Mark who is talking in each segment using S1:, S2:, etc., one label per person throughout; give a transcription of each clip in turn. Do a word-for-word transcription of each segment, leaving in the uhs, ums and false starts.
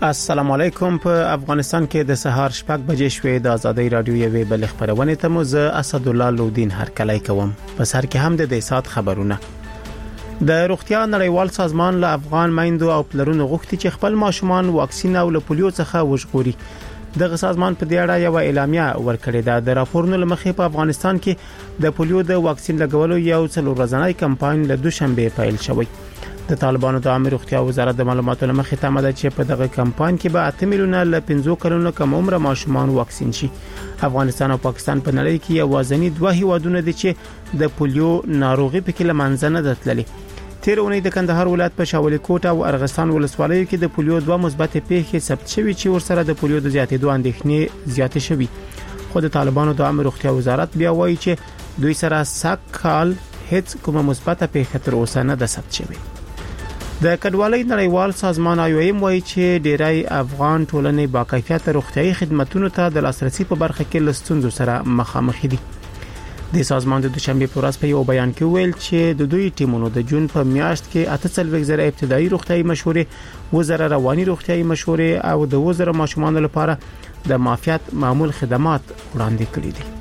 S1: السلام علیکم. په افغانستان کې د سهار شپږ بجې شوې د ازادي رادیو یوې بل خبرونه ته مو زه اسد الله لودین هرکلی کوم. په سر کې هم د دې سات خبرونه. د روغتیا نړیوال سازمان له افغان میندو او پلرونو غوښتي چې خپل ماشومان واکسین او له پولیو څخه وژغوري. دغه سازمان په دې اړه یو اعلامیه ورکړې ده. د راپورونو لمخې په افغانستان کې د پولیو د واکسین لګولو یو څلور ورځنی کمپاین له دوشنبه پیل شوی. د طالبانو د عامه روغتیا وزارت د معلوماتو لمخې تمه ده چې په دغه کمپاین کې به اته میلیونه ل پنځه کلونو کم عمر ماشومان واکسین شي. افغانستان او پاکستان په نړۍ کې یوازینی دوه هیوادونه دي چې د پولیو ناروغي پکې لمنځه نه دتللي. تیر اونۍ د کندهار ولایت په شاولي کوټ او ارغستان ولسوالیو کې د پولیو دوه مثبت پیښې ثبت شوې چې ورسره د پولیو د زیاتېدو اندېښنې زیاتې شوې. خو د طالبانو د عامه روغتیا وزارت بیا وایي چې دوی سره سکهال هیڅ کومه مثبت پیښه تر اوسه نه ده ثبت شوې. د کډوالۍ نړیوال سازمان آی او ایم وایي چې ډیری افغان ټولنې با کیفیت روغتیايي خدماتو ته د لاسرسي په برخه کې لستونزو سره مخامخ دي. د سازمان د دوشنبه په ورځ په یو بیان کې ویل چې د دوی ټیمونو د جون په میاشت کې اته څلوېښت زره ابتدایي روغتیايي مشورې، وزره رواني روغتیايي مشورې او د وزره ماشومان لپاره د معافیت معمول خدمات وړاندې کړي دي.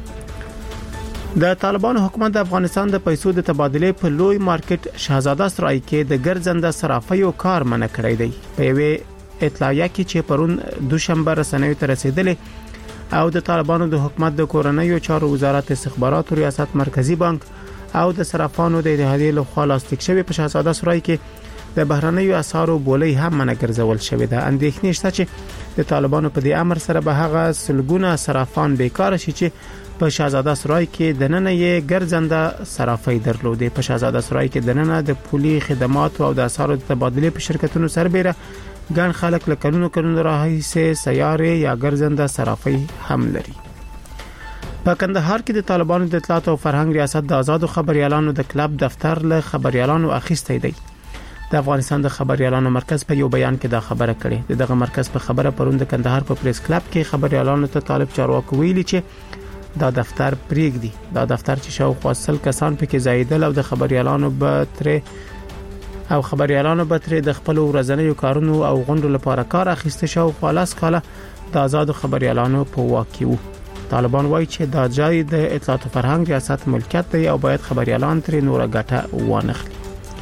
S1: د طالبانو حکومت د افغانستان د پیسو د تبادلې په لوی مارکیټ شاهزاده سرای کې د ګرځنده صرافیو کار منع کړی دی. په یوه اطلاعیه کې چې پرون دوشنبه رسنیو ته رسیدلې او د طالبانو د حکومت د کورنیو چارو وزارت استخباراتو ریاست مرکزی بانک او د صرافانو د اتحادیې لخوا لاستیک شوی په شاهزاده سرای کې د بهرنیو اسعارو بولۍ هم منع ګرځول شوې ده. اندېښنې شته چې د طالبانو په دې امر سره به هغه سلګونه صرافان بیکار شي چې په شاهزاده سرای کې د نن یې ګرځنده صرافي درلودې. په شاهزاده سرای کې د نن د پولي خدمات او د اسعارو تبادلې په شرکتونو سربېره ګڼ خلک له کلونو کلونو راهیسې سیارې یا ګرځنده صرافي هم لري. په کندهار کې د طالبانو د اطلاعات او فرهنګ ریاست د آزادو خبريالانو د کلب دفتر له خبريالانو اخیستی دی. د افغانستان د خبريالانو مرکز په یو بیان کې دا خبره کړې. دغه مرکز په خبره پرون د کندهار په پریس کلب کې خبريالانو ته طالب چارواکو ویلي چې دا دفتر پریږدي. دا دفتر چې شاوخوا سل کسان پکې زایدل او د خبريالانو به تر او خبريالانو به تر د خپل ورځنیو کارونو او غونډو لپاره کار اخیسته شاوخوا لاس کاله د آزادو خبريالانو په واکي وو. طالبان وایي چې دا ځای د اطلاعات او فرهنګ ریاست ملکیت دی او باید خبريالان تر نور ګټه وانخلي.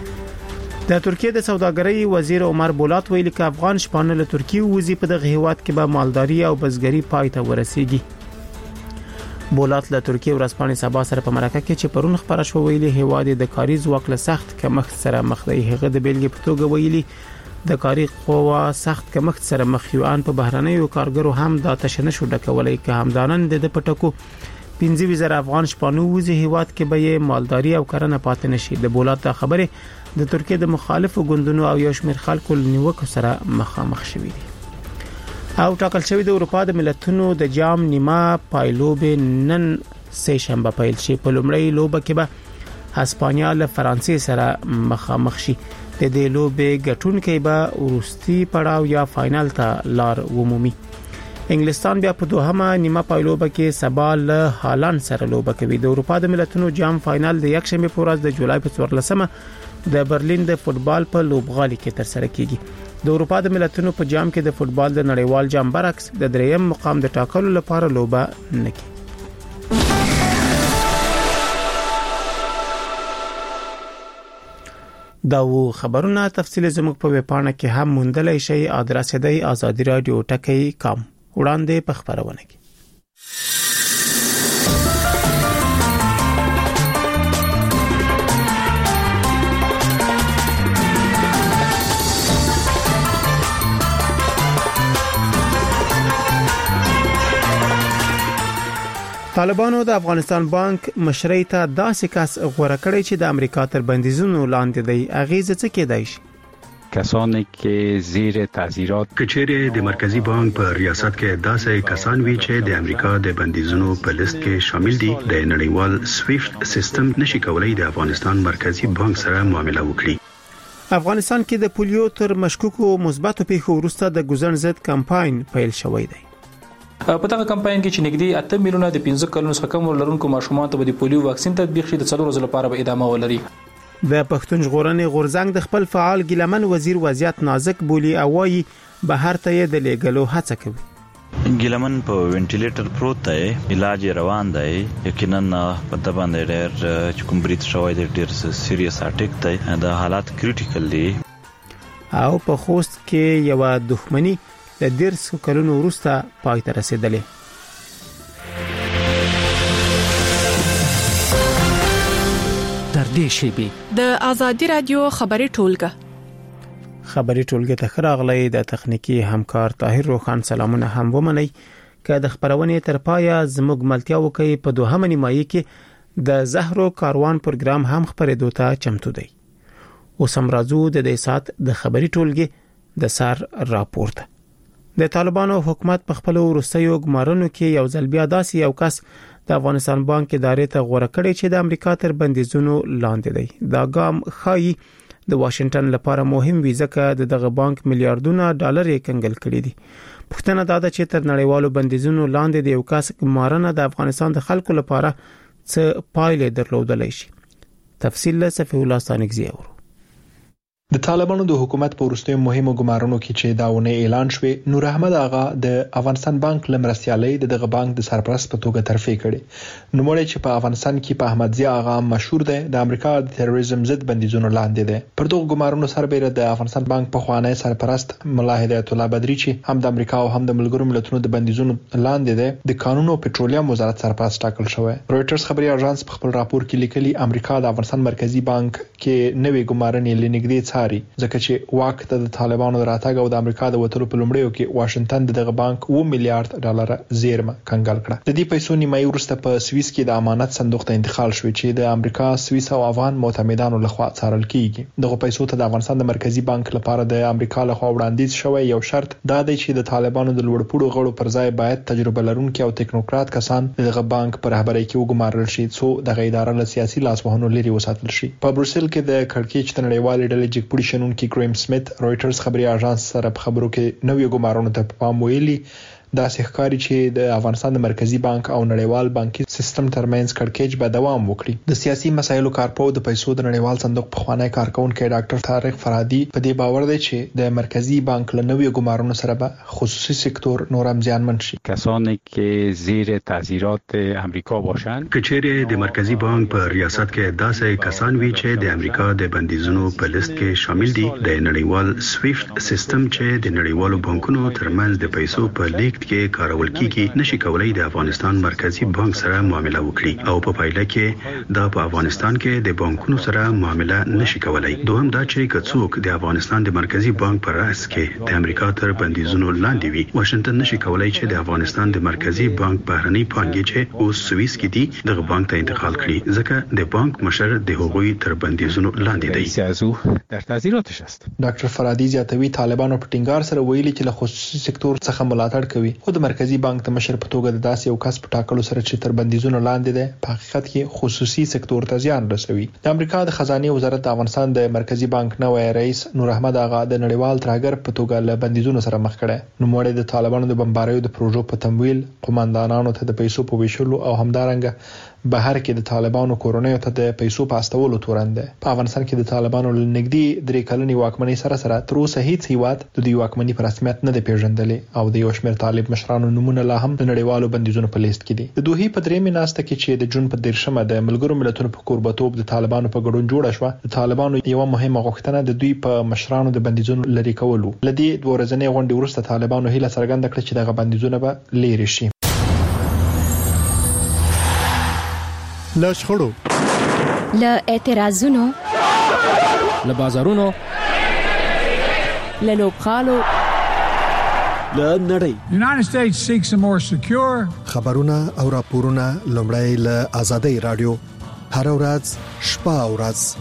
S1: د ترکیه د سوداګرۍ وزیر عمر بولات ویلي چې افغان شپانه له ترکیه وزي په دغه هیواد کې به مالداري او بزګري پای ته ورسیږي. بولات له ترکیه ورځپاڼې سبا سره په مرکه کې چې پرون خبره شو ویلي هیواد د کاري ځواک له سخت کمښت سره مخ دی. هغه د بیلګې په توګه ویلي د کاري قوا سخت کمښت سره مخ یو ان په بهرنیو کارګرو هم دا تشنه شو ډکولای که همدانن د پټکو پنځه وزره افغان شپانو وزي هیواد کې به مالداري او کرنه پاتې نشي. د بولات د خبره د ترکیه د مخالفو ګوندونو او یو شمېر خلکو نیوکو سره مخامخ شوي دي. او ټاکل شوی د اروپا د ملتونو د جام نیمه پایلوب نن سه شنبه پیل شي. په لومړی لوب کې به هسپانیا له فرانسې سره مخامخ شي. د دې لوب ګټونکي به ورستي پړاو یا فائنل ته لار ومومي. انګلستان بیا په دوهمه نیمه پایلوب کې سبا له هالند سره لوب کوي. د اروپا د ملتونو جام فائنل د یک شنبه په ورځ د جولای په څوارلسمه د برلین د فوتبال په لوبغالي کې تر سره کیږي. د اروپا د ملتونو په جام کې د فوتبال د نړیوال جام برعکس د دریم مقام د ټاکلو لپاره لوبه نه کیږي. دا و خبرونه تفصیل زموږ په ویبپاڼه کې هم موندلای شئ. ادرس دی آزادی رادیو ټکی کام وړاندې په خبرونه کې. طالبانو د افغانستان بانک مشرۍ ته داسې کس غوړه کړی چې د امریکا تر بندیزونو لاندې دی. اغیزه څه کېدای شي؟
S2: کسانی که زیر تعزیرات
S3: کچېره د مرکزی بانک په ریاست کې داسې کسان وی چې د امریکا د بندیزونو په لیست کې شامل دي د نړیوال سویفت سیستم نشي کولای د افغانستان مرکزی بانک سره معامله وکړي.
S1: افغانستان کې د پولیو تر مشکوکو مثبتو پیښو وروسته د ګزن ضد کمپاین پیل شوی دی.
S4: په دغه کمپاین کې چې نږدې اته میلیونه د پنځه کلونو څخه کم لرونکو ماشومان ته د پولیو واکسین تطبیق شي د څلور ورځې لپاره به ادامه ولري.
S1: د پښتون ژغورنې غورځنګ د خپل فعال ګیلمن وزیر وضعیت نازک بولی او وايي بهر ته د لیګلو هڅه کوي.
S5: ګیلمن په وینټیلیټر پروت دی، علاج روان دی. یقینا په د باندې ډېر چې کوم بریټ شوی دی ډېر سیریس اټیک دی، د حالات کریټیکل دی.
S1: او په خوست کې یو دښمنی د ډېر څو کلونو وروسته پای ته رسیدلې.
S6: تر دې شیبې
S7: د آزادي رادیو خبري ټولګه
S1: خبري ټولګه ته خراغلی د تخنیکی همکار طاهر روخان سلامونه هم ومني. که د خبرونې تر پایه زموږ ملتیا وکي په دوهمه نیمایي کې د زهرو کاروان پروګرام هم خبرېدو ته چمتو دی. اوس هم راځو د دې سات د خبري ټولګه د سر راپورته. د طالبانو حکومت په خپل وروستیو ګمارنو کې یو ځل بیا داسې یو کس د افغانستان بانک ادارې ته غوړه کړی چې د امریکا تر بندیزونو لاندې دی. دا ګام خایي د واشنگټن لپاره مهم وي ځکه د دغه بانک میلیارډونه ډالر یې کنګل کړي دي. پښتنه دا ده چې تر نړیوالو بندیزونو لاندې د یو کس ګمارنه د افغانستان د خلکو لپاره څه پایلې درلودلی شي. تفصیل له صفی الله ثانیګزی اورو.
S8: د طالبانو د حکومت په وروستیو مهمو ګمارنو کې چې داونه اعلان شوه، نور احمد آغا د افغانستان بانک لمرستیالۍ د دغه بانک د سرپرست په توګه ترفیع کړي. نو مړی چې په افغانستان کې په احمد ضیا آغا مشهور دی، د امریکا د تروریزم ضد بندیزونو لاندې دی. پر دغه ګمارنو سربېره د افغانستان بانک په خوانی سرپرست ملا هدایت الله بدری چې هم د امریکا او هم د ملګرو ملتونو د بندیزونو لاندې دی، د قانون او پټرولیم وزارت سرپرست ټاکل شوی. رويټرز خبري اژانس په خپل راپور کې لیکلي امریکا د افغانستان مرکزی بانک کې نوې ګمارنې لنګدې ځکه چې واک ته د طالبانو راتګ او د امریکا د وټلو په لومړیو کې واشنگټن دغه بانک و میلیارډ ډالر زیرمه کنګل کړه. د دې پیسو نیمایي وروسته په سویس کې د امانت صندوق ته انتقال شو چې د امریکا، سویس او افغان معتمدانو لخوا څارل کیږي. دغه پیسو ته د افغانستان د مرکزی بانک لپاره د امریکا لخوا وړاندیز شوی یو شرط دا دی چې د طالبانو د لوړپوړو غړو پر ځای باید تجربه لرونکي او ټیکنوکرات کسان دغه بانک پر رهبرۍ کې وګمارل شي څو دغه اداره له سیاسي لاسوهنو لري وساتل شي. په بروسل کې د کړکېچ تنړیوال ډلې جګپوړي شنونکي کریم سمیت رويټرز خبري اژانس سره په خبرو کې نوې ګمارنو ته پام ویلي. دا ښکاري چې د افغانستان د مرکزی بانک او نړیوال بانکي سیستم ترمنځ کړکېچ به دوام وکړي. د سیاسي مسایلو کارپو د پیسو د نړیوال صندوق په خوانی کارکونکو ډاکټر طارق فرادي په دې باور دی چې د مرکزی بانک له نوې ګمارنو سره به خصوصي سکتور نور هم زیانمن شي.
S2: کسانی که زیر تاثیرات امریکا باشند،
S3: کچېره د مرکزی بانک په ریاست کې داسې کسان وی چې د امریکا د بندیزونو په لیست کې شامل دي، د نړیوال سویفټ سیستم چې د نړیوالو بانکونو ترمنځ د پیسو په لیږد کې کارول کیږي، نشي کولای د افغانستان مرکزی بانک سره معامله وکړي او په پایله کې دا په افغانستان کې د بانکونو سره معامله نشي کولای. دوهم دا چې کڅوک د افغانستان د مرکزی بانک پر راس کې د امریکا تر بندیزونو لاندې وي، واشنگټن نشي کولای چې د افغانستان د مرکزی بانک بهرنی پانګې چې اوس سویس کې دي دغه بانک ته انتقال کړي ځکه د بانک مشر د هغوی تر بندیزونو لاندې دی.
S2: سیاسو در تاثیراتش است.
S8: ډاکټر فرادي زیاتوي طالبانو په ټینګار سره ویلي چې له خصوصي سکتور څخه ملاتړ کوي، خو د مرکزی بانک د مشر په توګه د داسې یو کس په ټاکلو سره چې تر بندیزونو لاندې دی په حقیقت کې خصوصي سکتور ته زیان رسوي. د امریکا د خزانه وزارت د افغانستان د مرکزی بانک نوې رئیس نور احمد آغا د نړیوال ترهګر په توګه له بندیزونو سره مخ کړي. نو مړی د طالبانو د بمباریو د پروژو په تمویل، قومندانانو ته د پیسو په ویشلو او همدارنګه بهر کې د طالبانو کورونیو ته د پیسو پاستولو تورنده. په افغانستان کې د طالبانو لنګدي درې کلنې واکمنۍ سره سره تر اوسه هیڅ هیواد د دوی واکمنۍ په رسمیت نه دی پیژندلې او د یو شمېر طالب مشرانو نمونه لا هم د نړیوالو بندیزونو په لیست کې دي. د دوی په درېمه ناسته کې چې د جون په دیرشمه د ملګرو ملتونو په کوربتوب د طالبانو په ګډون جوړه شوه، د طالبانو یو مهمه غوښتنه د دوی په مشرانو د بندیزونو لري کولو. لدی دوه ورځې غونډې وروسته طالبانو هیله څرګنده کړه چې دغه بندیزونه به لري شي.
S9: له شخړو،
S10: له اعتراضونو،
S6: له بازارونو،
S10: له لوبغالو،
S9: له نړۍ.
S11: United States seeks a more secure.
S9: خبرونه او راپورونه لومړی له آزادۍ رادیو هر ورځ شپه او ورځ.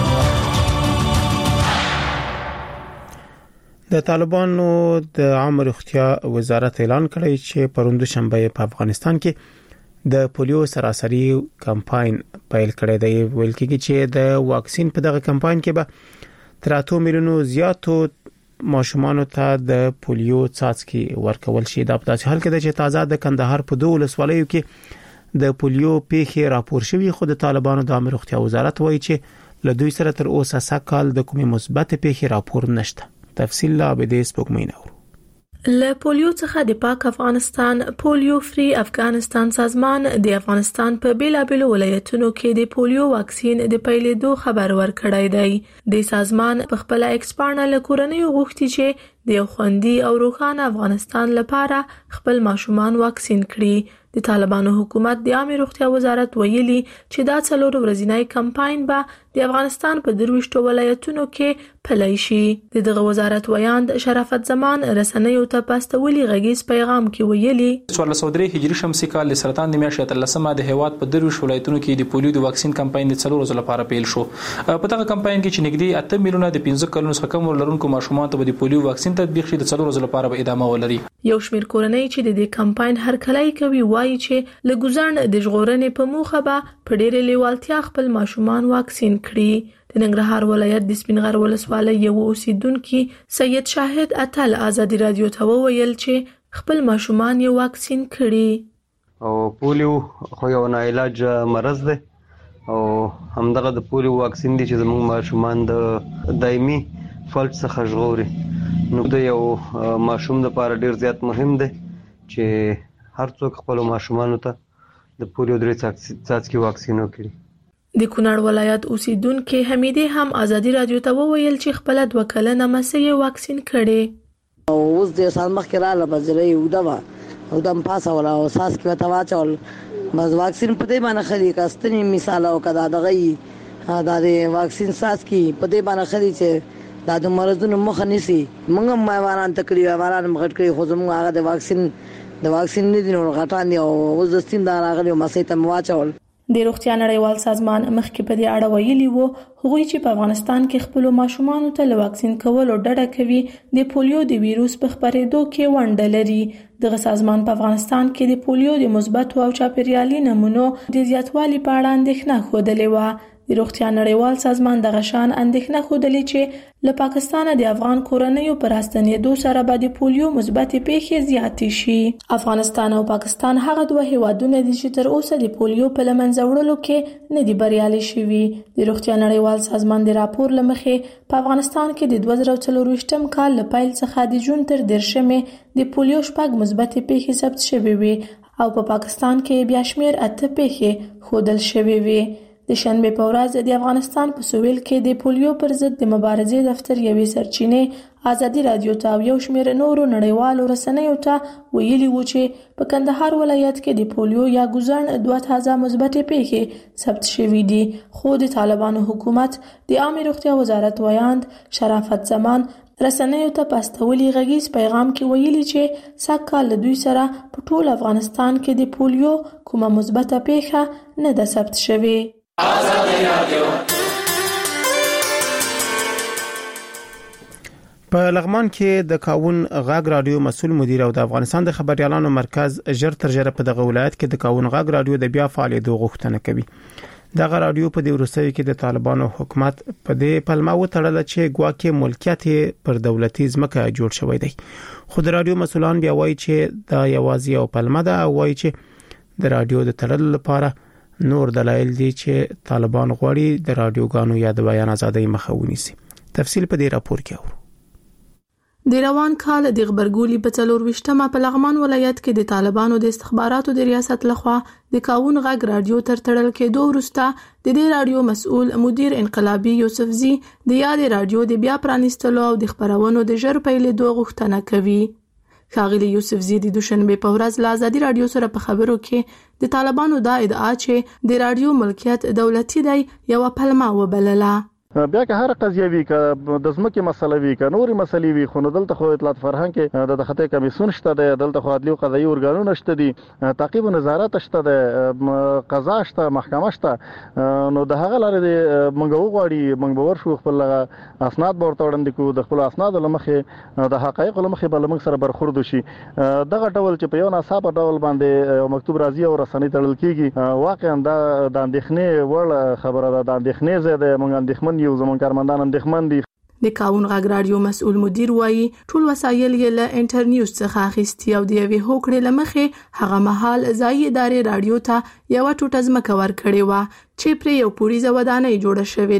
S1: د طالبانو د عامه روغتیا وزارت اعلان کړی چې پروند شنبه په افغانستان کې د پولیو سراسري کمپاین پیل کړی دی. ویل کېږي چې د واکسین په دغه کمپاین کې به تر اته میلیونو زیاتو ماشومان ته د پولیو څاڅکي ورکول شي. دا په داسې حال کې ده چې تازه د کندهار په دوه ولسوالیو کې د پولیو پیښې راپور شوی، خو د طالبانو د عامه روغتیا وزارت وایي چې له دوی سره تر اوسه سږ کال د کومې مثبت پیښې راپور نشته. تفصیل لا به دې سپوږمۍ نور.
S7: له پولیو څخه د پاک افغانستان پولیو فری افغانستان سازمان د افغانستان په بیلابېلو ولایتونو کې د پولیو واکسین د پیلېدو خبر ورکړی دی. د سازمان په خپل ایکسپانډ له کورنۍ غوښتي چې د یو خوندي او روښانه افغانستان لپاره خپل ماشومان واکسین کړي. د طالبانو حکومت د عامه روغتیا وزارت ویلي چې دا څلور ورځنی کمپاین به د افغانستان په درويشتو ولایتونو کې پلی شي. د دغه وزارت ویاند شرافت زمان رسنیو ته پاستولي غږیز پیغام کې ویلي
S4: څوارلس سوه درې هجري شمسي کال د سرطان د میاشتې اتلسمه د هیواد په درويشت ولایتونو کې د پولیو د واکسین کمپاین د څلور ورځې لپاره پیل شو. په دغه کمپاین کې چې نږدې اته میلیونه د پنځه کلونو څخه کم لرونکو ماشومان ته د پولیو واکسین تطبیق شي د څلور ورځې لپاره به ادامه ولري.
S7: یو شمېر کورنۍ چې د دې کمپاین هرکلی کوي وایي چې له ګزارن د ژغورنې په موخه به په ډېرې لیوالتیا خپل ماشومان واکسین کړي. د ننګرهار ولایت د سپینغر ولسوالۍ یو اوسیدونکي سید شاهد اتل آزادي رادیو ته وویل چې خپل ماشومان یې واکسین کړي.
S12: او پولیو خو یو ناعلاج مرض دی او همدغه د پولیو واکسین دی چې زموږ ماشومان د دایمي فلج څخه ژغوري. نو د یو ماشوم لپاره ډیر زیات مهم دی چې هر څوک خپل ماشومانو ته د پولیو درې څاڅکي واکسین وکړي.
S7: د کونړ ولایت اوسیدونکو حمیدې هم آزادي رادیو ته وویل چې خپل د وکلنه مسې واکسین کړي.
S13: او اوس د سال مخکې رااله بزرې ودوا او دم پاسه ولا او ساس کې وتا واچول بس واکسین په دې باندې خري کاستنی مثال او کدا دغه دا د واکسین ساس کې په دې باندې خري چې دا د مرزونو مخ نيسي. موږ هم مایوانان تکلیف واران مخټ کړی خو زموږ هغه د واکسین د واکسین نه دي نو غټان دي او اوس د ستین دا راغلی مسې ته واچول.
S7: د روغتیا نړیوال سازمان مخکې په دې اړه ویلي وو هغوی چې په افغانستان کې خپل ماشومان ته له واکسین کولو ډډه کوي د پولیو د ویروس په خپرېدو کې ونډه لري. دغه سازمان په افغانستان کې د پولیو د مثبت او چاپیریالي نمونو د زیاتوالي په اړه اندېښنه خوده و. د روغتیا نړیوال سازمان دغه شان اندېښنه خوده چې له پاکستان د افغان کورنیو پر راستنېدو سره به د پولیو مثبت پیښې زیاتې شي. افغانستان او پاکستان هغه دوه هیوادونه دي چې تر اوسه د پولیو په لمنځه وړلو کې نه دي بریالي شوي. د روغتیا نړیوال سازمان د راپور لمخې په افغانستان کې د دوه زره څلرویشتم کال له پیل څخه د جون تر دیرشمې د پولیو شپږ مثبت پیښې ثبت شوې وي او په پاکستان کې بیا شمیر اته پیښې ښودل شوې وي. د شنبه په ورځ د افغانستان په سویل کې د پولیو پر ضد د مبارزې دفتر یوې سرچینې آزادي رادیو ته یو شمېر نورو نړیوالو رسنیو ته ویلي و چې په کندهار ولایت کې د پولیو یا ګوزن دوه تازه مثبت پیښې ثبت شوې دي. خو د طالبانو حکومت د عامه روغتیا وزارت ویاند شرافت زمان رسنیو ته پاستولي غږیز پیغام کې ویلي چې سږکال له دوی سره په ټول افغانستان کې د پولیو کومه مثبت پیښه نه ده ثبت شوې.
S1: آزادي رادیو په لغمان کې د کاون غاګ رادیو مسول مدیر او د افغانستان د خبريالانو مرکز ژر تر ژره په دغه ولایت کې د کاون غاګ رادیو د بیا فعالیت غوښتنه کوي. دغه رادیو په دې ورسوي کې د طالبانو حکومت په دې پلمه وتړل چې ګواکې ملکیت پر دولتي ځمکه جوړ شوی دی. خو د رادیو مسولان بیا وایي چې دا یوازې یو پلمه ده او وایي چې د رادیو د تړلو لپاره نور دلایل دي چې طالبان غواړي د رادیوګانو یا د بیان ازادۍ مخه ونیسي. تفصیل په دې راپور کې اورو.
S7: د روان کال د غبرګولي په څلور وشتمه په لغمان ولایت کې د طالبانو د استخباراتو د ریاست لخوا د کاون غږ رادیو تر تړل کېدو وروسته د دې رادیو مسؤل مدیر انقلابي یوسفزي د یاد رادیو د بیا پرانیستلو او د خبرونو د ژر پیلېدو غوښتنه کوي. ښاغلي یوسفزي د دوشنبه په ورځ له آزادي رادیو سره په خبرو کې د طالبانو دا ادعا چې د رادیو ملکیت دولتي دی یو پلمه وبلله.
S14: بیا که هر قضیه وی که د ځمکې مسله وی که نورې مسلې وی خو نو دلته خو اطلاعات فرهنګ کې د خطي کمیسیون شته دی، دلته خو عدلي او قضایي ارګانونه شته دي، تعقیب او نظارت شته دی، قضا شته، محکمه شته. نو د هغه لارې د موږ وغواړي موږ به ورشو خپل اسناد به ورته وړاندې کړو، د خپل اسنادو له مخې د حقایقو له مخې به له موږ سره برخورد وشي. دغه ډول چې په یو ناڅاپه ډول باندې یو مکتوب راځي او رسنۍ تړل کېږي واقعا دا د اندېښنې وړ خبره ده. د اندېښنې ځای دی، موږ اندېښمن یو، زموږ کارمندان اندېښمن دي.
S7: د کاون غږ رادیو مسؤل مدیر وایي ټول وسایل یې له انټرنیوز څخه اخیستي او د یوې هوکړې له مخې هغه مهال ځایي ادارې رادیو ته یوه ټوټه ځمکه ورکړې وه چې پرې یو پوړیزه ودانۍ جوړه شوې ده.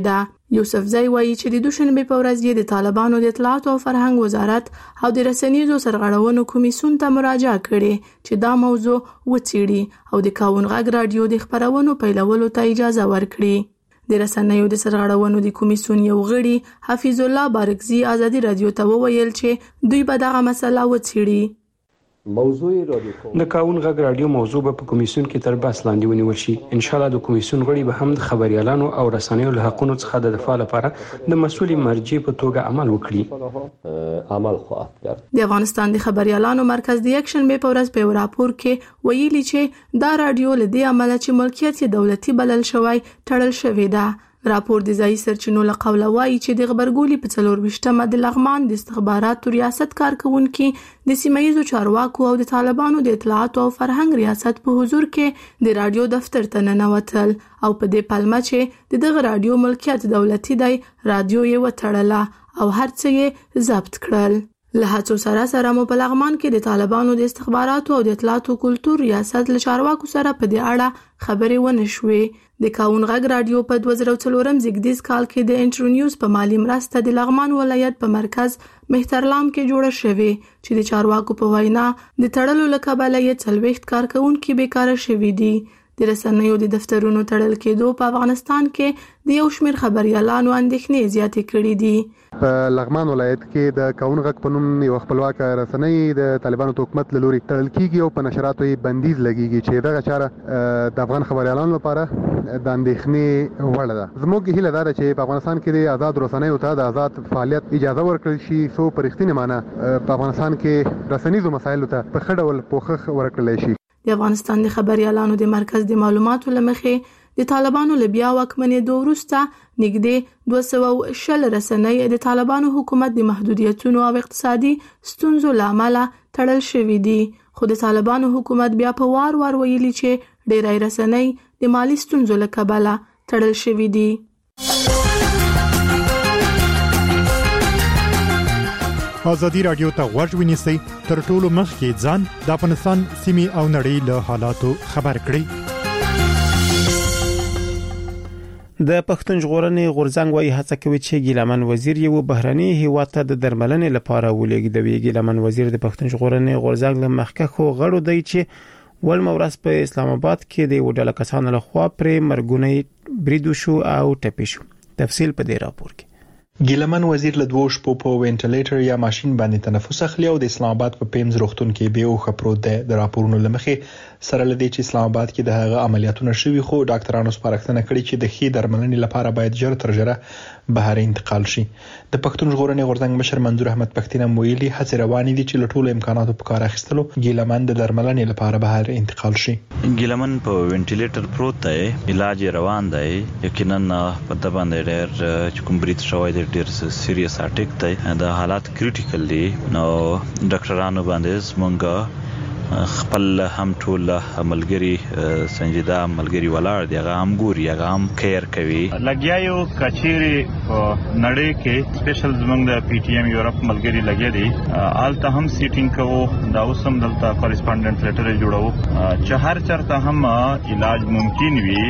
S7: یوسفزئی وایي چې د دوشنبه په ورځ یې د طالبانو د اطلاعات او فرهنګ وزارت او د رسنیزو سرغړونو کمیسیون ته مراجعه کړې چې دا موضوع وڅېړي او د کاون غږ رادیو د خبرونو پیلولو ته اجازه ورکړي. د رسنیو د سرغړونو د کمیسیون یو غړي حفیظ الله بارکزي ازادي رادیو ته وویل چې دوی به دغه مسله وڅېړي.
S15: موضوع رادیو د کاون غږ رادیو موضوع په کمیسیون کې تر بحث لاندې ونیول شي. ان شاء الله د کمیسیون غړي به هم د خبريالانو او رسنیو له حقوقو څخه د دفاع لپاره د مسؤل مرجع په توګه عمل وکړي. عمل خواهد کرد. د
S7: افغانستان د خبريالانو مرکز د یک شنبه په ورځ په راپور کې ویلي چې دا رادیو له دې عمله چې ملکیت یې دولتي بلل شوی تړل شوی ده. راپور د ځایي سرچینو له قوله وایي چې د غبرګولي په څلور ویشتمه د لغمان د استخباراتو ریاست کارکونکي د سیمایي چارواکو او د طالبانو د اطلاعات او فرهنګ ریاست په حضور کې د رادیو دفتر ته ننوتل او په دې پلمه چې دغه رادیو ملکیت دولتي دی رادیو یې وتړله او هر څه یې ضبط کړل. له هڅو سره سره مو په لغمان کې د طالبانو د استخباراتو او د اطلاعاتو کلتور ریاست له چارواکو سره په دې اړه خبرې ونه شوې. د کاون غږ رادیو په دوه زره څلورم زیږدیز کال کې د انټرونیوز په مالی مرسته د لغمان ولایت په مرکز مهترلام کې جوړه شوې چې د چارواکو په وینا د تړلو له کبله یې څلوېښت کارکونکي بیکاره شوي دي. د رسنیو د دفترونو تړل کېدو په افغانستان کې د یو شمېر خبريالانو اندېښنې زیاتې کړې دي.
S16: په لغمان ولایت کې د کاون غږ په نوم یو خپلواک رسنۍ د طالبانو د حکومت له لوري تړل کیږي او په نشراتو یې بندیز لګیږي چې دغه چاره د افغان خبريالانو لپاره د اندېښنې وړ ده. زموږ هیله ده چې په افغانستان کې د آزاد رسنیو ته د آزاد فعالیت اجازه ورکړل شي څو په رښتینې معنی په افغانستان کې رسنیزو مسایلو ته په ښه ډول پوښښ ورکړل شي.
S7: د افغانستان د خبريالانو د مرکز د معلوماتو لمخې د طالبانو له بیا واکمنېدو وروسته نږدې دوه سوه شل رسنۍ د طالبانو حکومت د محدودیتونو او اقتصادي ستونزو له امله تړل شوې دي. خو د طالبانو حکومت بیا په وار وار ویلي چې ډېری رسنۍ د مالی ستونزو له کبله تړل شوې دي.
S17: ازادي رادیو ته غوږ ونیسئ تر ټولو مخکې ځان د افغانستان سیمې او نړۍ له حالاتو خبر کړئ.
S1: د پښتون ژغورنې غورځنګ وايي هڅه کوي چې ګیلمن وزیر یو بهرني هیواد ته د درملنې لپاره ولېږدوي. ګیلمن وزیر د پښتون ژغورنې غورځنګ له مخکښو غړو دی چې ول مورس په اسلام آباد کې د وډاله کسانو لخوا پرې مرګونی بریدو شو او ټپي شو. تفصیل په دې راپور کې.
S8: ګیلمن وزیر له دوه شپو په وینټیلیټر یا ماشين باندې تنفس اخلي او د اسلام آباد په پیمز روغتون کې به او خبرو ده. د راپورونو لمخې سره لدی چې اسلام آباد کې د هغه عملیاتونه شوي خو ډاکټرانو سپارښتنه کړې چې د خې درملنې لپاره باید ژر تر ژره بهر انتقال شي. د پښتون ژغورنې غورځنګ مشر منظور احمد پښتين مویلي هڅې روانې دي چې له ټولو امکاناتو په کار اخیستلو ګیلمن د درملنې لپاره بهر انتقال شي.
S5: ګیلمن په وینټیلیټر پروت دی، علاج روان دی. یقینا په د باندې ډېر چې کوم بریټ شوی دی ډېر سیریس اټیک دی، د حالات کریټیکل دي. نو ډاکټرانو باندې مونږ خپل هم ټول ملګری سنجیده ملګری ولاړ دی، هغه هم ګوري، هغه هم کیر کوي.
S18: لګیا یو کچيري نړۍ کې سپیشل زمونږ د پی ټی ایم یورپ ملګری لګیا دي، آلته هم سیټینګ کوو، دا اوس هم دلته کورسپونډنټ لیټر جوړو چې هر چرته هم علاج ممکن وي.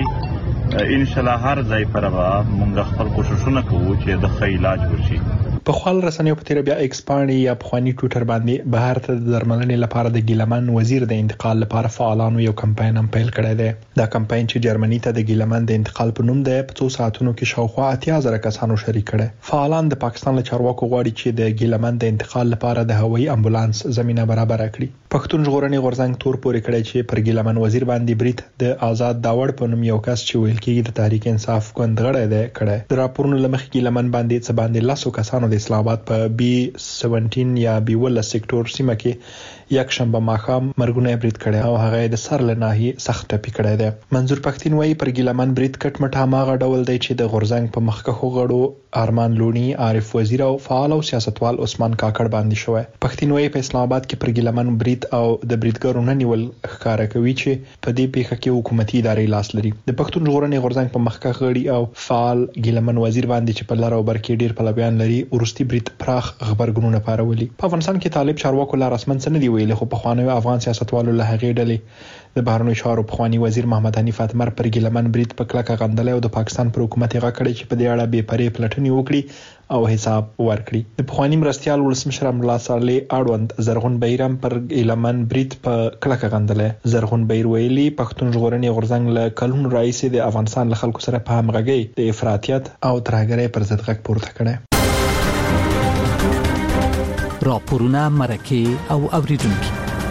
S18: ان شاء الله هر ځای پر موږ خپل کوششونه کوو چې د ښه علاج وشي.
S8: په خپل رسنیو په تیر بیا ایکسپانډ یا پخوانی ټوټر باندې بهر ته د درملنې لپاره د ګیلمن وزیر د انتقال لپاره فعالانو یو کمپاین هم پیل کړی دی. دا کمپاین چې جرمني ته د ګیلمن د انتقال په نوم دی په څو ساعتونو کې شاوخوا اتیا زره کسانو شریک کړي. فعالان د پاکستان له چارواکو غواړي چې د ګیلمن د انتقال لپاره د هوایي امبولانس زمينه برابر کړي. پښتون ژغورنې غورځنګ تور پورې کړی چې پر ګیلمن وزیر باندې بریټ د آزاد داوړ په نوم یو کس چې ویل کېږي د تحریک انصاف ګوندغړی دی کړی. د راپورونو لمخې ګیلمن باندې څه باندې لاسو کسانو د اسلام آباد په بی سبعتر یا بی ول سېکټور سیمه کې یک شنبه ماښام مرګونه برید کړي او هغه د سر له ناحیې سخت ټپي کړي دي. منظور پښتين وایي پر ګیلمن برید کټ مټ هغه ډول دی چې د غورځنګ په مخکښو غړو ارمان لونی، عارف وزیر او فعال او سیاستوال عثمان کاکړ باندې شوی. پښتين وایي په اسلام آباد کې پر ګیلمن برید او د بریدګرو نه نیول ښکارا کوي چې په دې پیښه کې حکومتي ادارې لاس لري. د پښتون ژغورنې غورځنګ په مخکښ غړي او فعال ګیلمن وزیر باندې چې په لار او بر کې ډیر پلویان لري ورستي برید پراخ خبرګونونه پارولي. په افغانستان کې طالب چارواکو لا رسمن څه نه دی ویلي، خو په خوانو افغان سیاستوالو له هغې ډلې د بهرنیو چارو پخوانی وزیر محمد حنیف اتمر پر ګیلمن برید په کلکه غندلې او د پاکستان پر حکومت یې غږ کړی چې په دې اړه بې پرې پلټنې وکړي او حساب ورکړي. د پخوانی مرستيال ولسمشر الله صالح اړوند زرغون بیرم پر ګیلمن برید په کلکه غندلې. زرغون بیر ویلي پښتون ژغورنې غورځنګ له کلونو راهیسې د افغانستان له خلکو سره په همغږۍ د افراطیت او ترهګرۍ پر ضد غږ پورته کړی.
S6: راپورونه مرکه او اوریدونکو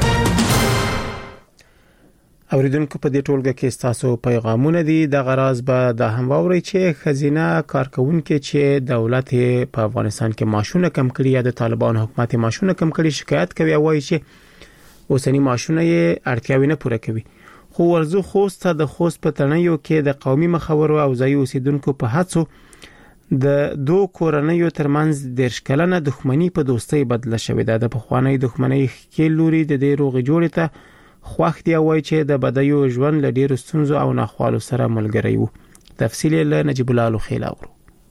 S1: اوریدونکو په دې ټولګه کې تاسو پیغامونه دي. د غراض به د هم ووري چې خزینه کارکونکو چې دولت په افغانستان کې معاشونه کم کړي یا د طالبان حکومت معاشونه کم کړي شکایت کوي او وایي چې اوسنی معاشونه یې اړتیاوې نه پوره کوي. خو ورزو خوست د خوست په تنیو کې د قومي مخاورو او ځای اوسیدونکو په هڅو د دوه کورنیو ترمنځ د شکلنه دښمنی په دوستۍ بدله شوې ده. د پخوانی دښمنۍ کې لوري د دې روغ جوړې ته خوښ دی وای چې د بدایو ژوند له ډیرو ستونزو او ناخوالو سره ملګری وو. تفصیل له نجیب الله خیلاورو.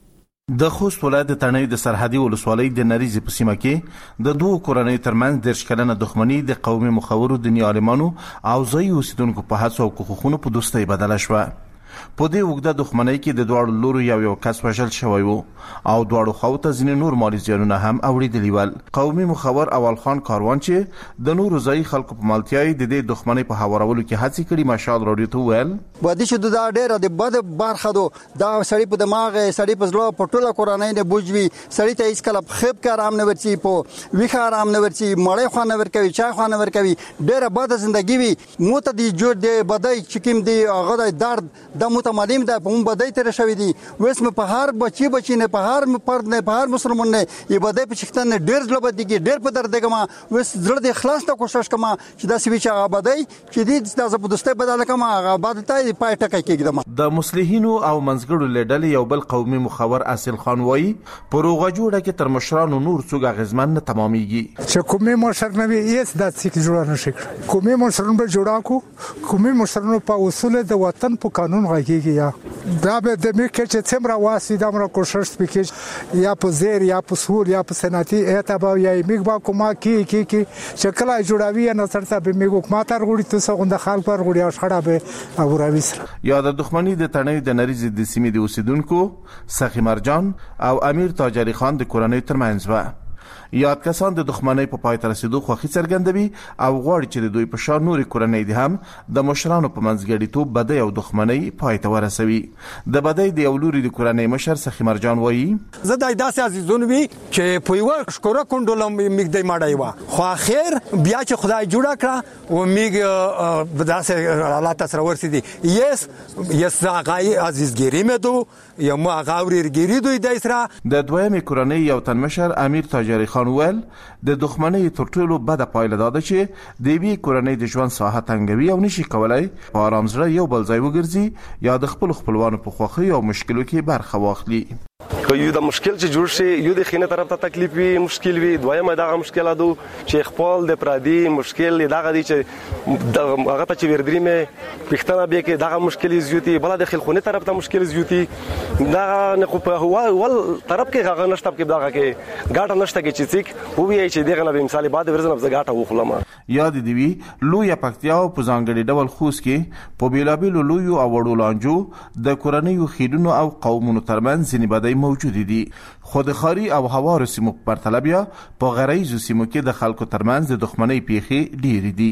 S19: د خوست ولایت د تڼیو د سرحدي ولسوالۍ د نریزي په سیمه کې د دوه کورنیو ترمنځ د شکلنه دښمنی د قومي مخاورو دیني عالمانو او ځای اوسیدونکو په هڅو او کوښښونو په دوستۍ بدله شوه. په دې وګړه دښمنۍ کې د دوړو لورو یو یو کس وژل شوی وو او دوړو خواته ځینې نور مالی زیانونه هم اوریدلی ول. قومي مخاور اول خان کاروان چې د نورو ځای خلکو په مالتیای د دې دښمنۍ په هوارولو کې هڅې کړي مشال رادیو ته ویل
S20: ودی شو دا ډېر د بد برخه دو دا سړی په دماغ سړی په زړه په ټوله کورنۍ نه بوجوي سړی ته هیڅ کله خېب کې آرام نه ورچی په ویخه آرام نه ورچی مړې خو نه ورکوي چا خو نه ورکوي ډېر بد ژوندۍ وي موته دی جوړ دی بدای چې کوم دی هغه درد د متمدیم ده په مون بدای تر شوی دی وسم په هر بچي بچي نه په هر پرد نه په هر مسلمان نه ی بدای په شختن ډیر ځل بد دي ډیر په درد کما وس زړه د اخلاص ته کوشش کما چې دا سوي چې بدای چې دې د زبردستۍ بدل کما هغه بعد ته پای ټکای کېږي.
S19: د مسلمانینو او منځګړو لیدل یو بل قومي مخاور اصل خان وای پروغه جوړه کې تر مشرانو نور څوګه غزمن نه تمامېږي
S21: چې کومي مشر نه وي هیڅ د څیک جوړه نشي کومي مشرانو به جوړا کو کومي مشرانو په اصول د وطن په قانون غږیږي یا دا به د میکه چې څومره واسي دا مر کوشش وکړي یا په زیر یا په سور یا په سناتي اعتبا یا میګ با کومه کې کې کې شکل جوړاوي نه سرته به میګو ماتر غوړي تاسو غند خلک پر غوړي شړه به او راوي سره
S19: یا د دښمنۍ د تڼۍ د نریزي د سیمې د اوسیدونکو سخی مرجان او امیر تاجری خان د کورنۍ ترمنځ و. یاد کسان د دښمنۍ په پای ته رسیدو خوښي څرګندوي او غواړي چې د دوی په شان نورې کورنۍ دي هم د مشرانو په منځګړیتوب بدۍ او دښمنۍ پای ته ورسوي. د بدۍ د یو لوري د کورنۍ مشر سخی مرجان وایي
S20: زه د داسې عزیزون وی چې په یو شکر کونډولم میګدای ماډای وا خو اخر بیا چې خدای جوړ کړ او میګ داسې حالات سره ورسېدي یس یس هغه عزیزګری مې دو یا ما غاوريرګری دوی د اسرا
S19: د دویمې کورنۍ یو تن مشر امیر تاجری خان ویل د دښمنۍ تر ټولو بده پایله دا ده چې د وی کورنۍ د ژوند ساحه تنګوي او نشي کولای په آرام سره یو بل ځای وګرځي یا د خپل خپلوانو په خوښۍ او مشکلو کې برخه واخلي.
S22: یو د مشکل چې جوړ شي یو د خینه طرف ته تکلیف وي مشکل وي دویمه دغه مشکل ادو چې خپل د پرادي مشکل دغه دي چې هغه ته چې وردري مې پښتنه به کې دغه مشکل زیوتی بل د خلخونه طرف ته مشکل زیوتی دغه نه خو په هوا ول طرف کې هغه نشته کې دغه کې ګاټه نشته کې چې څیک وو وی چې دغه نه مثال بعد ورزنه ز ګاټه وخلم
S19: یاد دی وی لوی پکتیا او پزانګړي ډول خوس کې په بیلابیلو لوی او وړو لانجو د کورنیو خیدونو او قومونو ترمنځ ځینې بدای موجود دي. خود خاري او هوارو سیمو په پرتله په غریزو سیمو کې د خلکو ترمنځ د دښمنۍ پیښې ډېرې دي.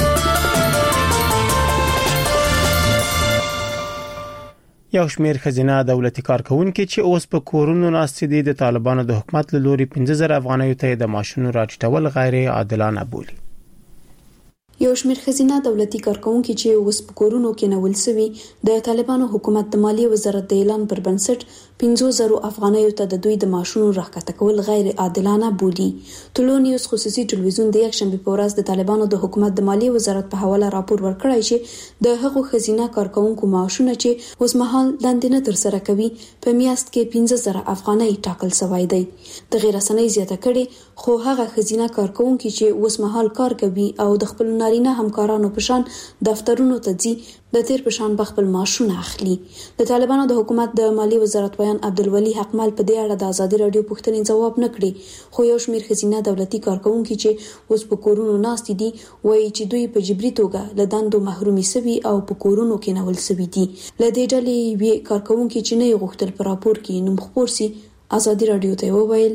S1: یو شمیر خزینه دولتي کارکونکو چې اوس په کورونو ناست دي د طالبانو د حکومت له لوري پنځه زره افغانیو ته د معاشونو راټیټول غیر عادلانه بولي.
S23: یو شمیر خزینه دولتي کارکونکو چې اوس په کورونو کې نول سوي د طالبانو حکومت د مالیې وزارت د اعلان پر بنسټ پنځه زره افغانیو ته د دوی د معاشونو راکټه کول غیر عادلانه بولي. ټولو نیوز خصوصي ټلویزیون د یک شنبه په ورځ د طالبانو د حکومت د مالیې وزارت په حواله راپور ورکړی چې د هغو خزینه کارکونکو معاشونه چې اوس مهال لاندې نه تر سره کوي په میاشت کې پنځه زره افغانۍ ټاکل شوی دی. د غیر رسنۍ زیاته کړي خو هغه خزینه کارکونکو چې اوس مهال کار کوي او د خپل نارینه همکارانو په شان دفترونو ته ځي د تیر په شان بخپل معاشونه اخلي. د طالبانو د حکومت د مالی وزارت ویان عبدالولي حقمل په دې اړه د ازادي رادیو پوښتنې جواب نه کړي، خو یو شمېر ښځینه دولتي کارکونکي چې اوس په کورونو ناست دي وایي چې دوی په جبري توګه له دندو محرومي سوي او په کورونو کې نول سوي دي. له دې ډلې یوې کارکونکي چې نه یې غوښتل په راپور کې نوم خپور سي ازادي رادیو ته وویل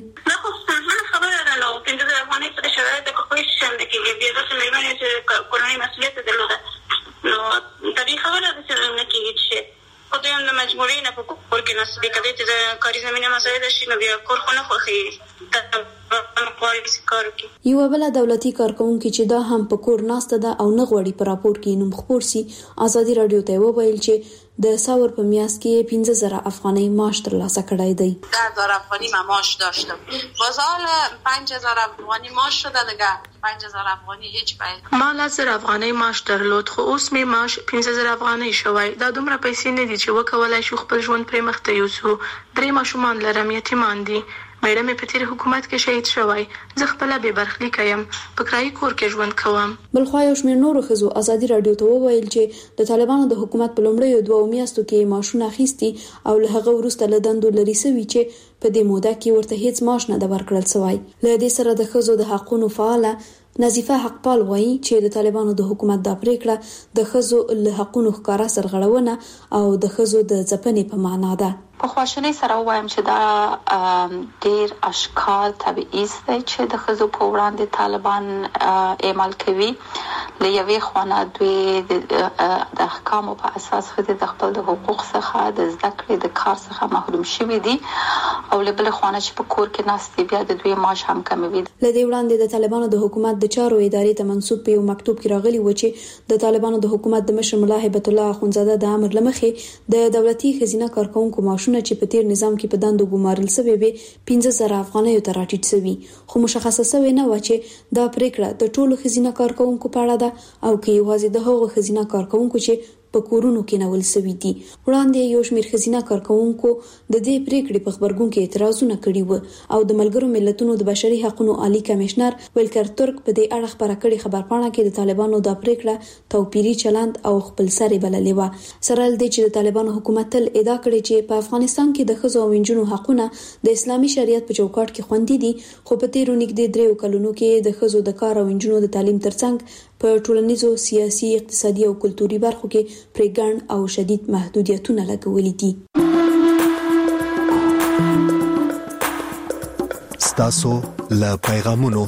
S2: کورنۍ مسؤلیت درلوده نو طبیعي خبره ده چې نه کېږي چې خو دوی هم د مجبورۍ نه په کور کې ناست دي. که دوی ته د کاري زمینه مساعده شي نو بیا کور خو نه خوښېږي.
S23: یوه بله دولتي کارکونکي چې دا هم په کور ناسته ده او نه غواړي په راپور کې نوم خپور سي ازادي رادیو ته وویل چې د ساور په میاشت کې پنځه زره افغانۍ معاش ترلاسه کړی دی.
S3: ده هزار افغانی من معاش داشتم، باز حال پنج هزار افغانی معاش شده دیگه. پنج هزار افغانی هیچ پای
S7: ما لس زره افغانۍ معاش درلود، خو اوس می معاش پنځه زره افغانۍ شوی. دا دومره پیسې نه دي چې وکولای شو خپل ژوند پرې مخته یوسو. درې ماشومان لرم، یتیمان دي. میډم په تیر حکومت کې شهید شوی، زه خپل به برخلیک یم، په کرایي کور کې ژوند کوم.
S23: بل خو یو شمېر نورو ښځو ازادي رادیو ته وویل چې د طالبانو د حکومت په لومړیو دوو میاشتو کې معاشونه اخیستي او له هغه وروسته له دندو لرې سوي چې په دې موده کې ورته هیڅ معاش نه ده ورکړل سوی. له دې سره د ښځو د حقونو فعاله نظیفه حقپال وایي چې د طالبانو د حکومت دا پریکړه د ښځو له حقونو ښکاره سرغړونه او د ښځو د ځپنې په معنا ده.
S10: په خواشینۍ سره وایم چې دا ډیر اشکار تبعیض دی چې د ښځو په وړاندې طالبان اعمال کوي. له یوې خوا دوی د احکامو په اساس ښځې د خپل د حقوق څخه د زده کړې د کار څخه محروم شوي دي او له بلې خوا چې په کور کې ناست دي بیا د دوی معاش هم کموي.
S23: له دې وړاندې د طالبانو د حکومت د چارو ادارې ته منسوب په یو مکتوب کې راغلي و چې د طالبانو د حکومت د مشر ملا هیبت الله اخونزاده د امر لمخې د دولتي خزینه کارکونکو معاش چې په تیر نظام کې په دندو ګمارل سوي به پنځه زره افغانۍ ته راټیټ سوي، خو مشخصه سوي نه و چې دا پریکړه د ټولو خزینه کارکونکو په اړه ده او کې یوازې د هغو خزینه کارکونکو چې په کورونو کې نول سوي دي. وړاندې یو شمېر خزینه کارکونکو د دې پریکړې په خبرګون کې اعتراضونه کړي وو او د ملګرو ملتونو د بشري حقوقو عالی کمشنر ولکر ترک په دې اړه خبره کړې خبرپاڼه کې د طالبانو د پریکړه توپیری چلند او خپل سره بللې و. سره ل دې چې د طالبانو حکومت تل ادعا کړې چې په افغانستان کې د ښځو او نجونو حقونه د اسلامي شریعت په چوکاټ کې خوندي دي، خو په تیرو نږدې دریو کلونو کې د ښځو د کار او نجونو د تعلیم ترڅنګ په ټولنیزو، سیاسي، اقتصادي او کلتوري برخو کې پرې ګڼ او شدید محدودیتونه لګولي دي.
S9: ستاسو له پیغامونو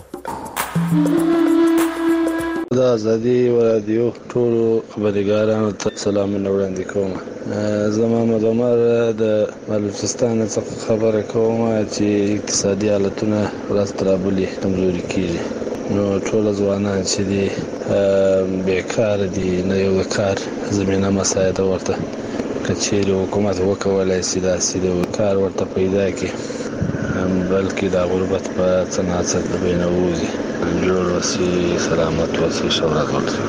S24: د ازادي رادیو ټول خبرګارانو ته سلامونه وړاندې کوم. زما محمد عمر د بلوچستان څخه خبره کوم چې اقتصادي حالتونه ورځ تر بلې کمزوري کیږي. نو ټول ځوانان چې دي بیکار دي، نه یو کار زمينه مساعده ورته کچېري حکومت وکولای شي دا سیده کار ورته پیدا کړي، بلکې د غربت په څنګه د بینوزي جوړ وسی سلامت وسی شهرت ورته.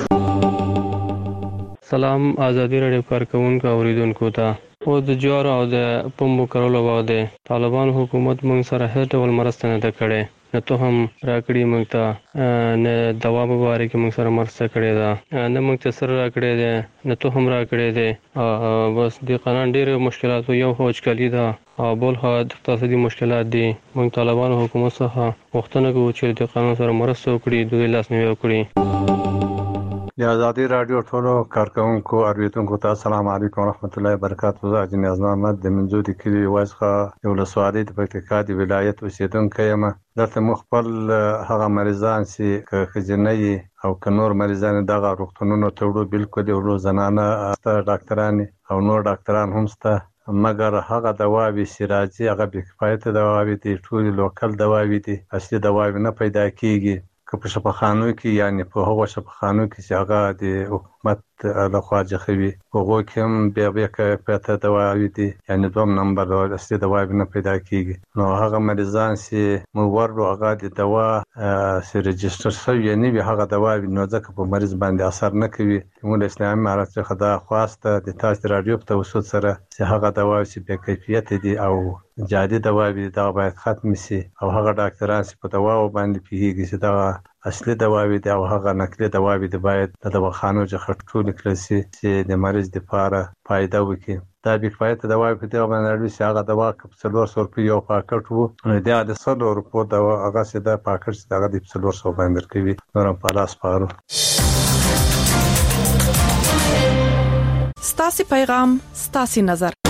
S25: سلام ازادي رادیو کارکونکو اوریدونکو ته. او د جوار او د پمبو کولو باندې طالبان حکومت موږ سره هیڅ ډول مرسته نه کړې، نه ته هم راکړی موږ ته، نه دوا مبارک موږ سره مرسته کړې ده، نه موږ ته سره راکړې ده، نه ته هم راکړې ده. بس د قانون ډېر مشکلات یو هوج کلی ده او بل ها د اقتصادي مشکلات دي. موږ طالبانو حکومت څخه غوښتنه کوو چې د قانون سره مرسته وکړي، د لاس نیوی وکړي.
S26: د ازادي رادیو ټولو کارکونکو اوریدونکو ته السلام علیکم ورحمت الله وبرکاتہ. زه اجناز محمد د منځودي کلی واسخه یو لسوالۍ د پکتیکا د ولایت اوسیدونکی یم. دلته مخبل هغه مریضان چې خزینې او کنور مریضان دغه روغتونونو ته وړو، بالکل یو زنانه ډاکټران او نور ډاکټران هم شته، مګر هغه دواوی سراجي هغه بې کفایته دواوی دي، ټول لوکل دواوی دي، اصلي دواوی نه پیدا کیږي. که په شفاخانو کې یعنی په هغو شفاخانو کې چې هغه د حکومت لخوا جخوي هغو کې هم بیا بیا کفایته دواوی دي، یعنی دوم نمبر اصلي دواوی نه پیدا کیږي. نو هغه مریضان چې موږ ورلو هغه د دوا چې رجسټر شوی نه وي هغه دواوی نو ځکه په مریض باندې اثر نه کوي. موږ د اسلامي امارت څخه دا خواسته د تاسو رادیو په توسط سره چې هغه دواوی چې بې کیفیت دي او جادي دواوی دا باید ختم شي او هغه ډاکټران چې په دواو باندې پیږي چې دا اصلي دواوي دي او هغه نقلي دواوي دي باید د دواخانو څخه ټول کړل شي چې د مریض لپاره فائدہ وکړي. دا به کفایت دواوي په دغه باندې چې هغه دوا کپسولور سور په یو پاکټ وو نو دا د سلو رپورټ دوا هغه چې دا پاکټ چې هغه د کپسولور سو باندې کوي نور په لاس پارو.
S4: ستاسي پیغام ستاسي نظر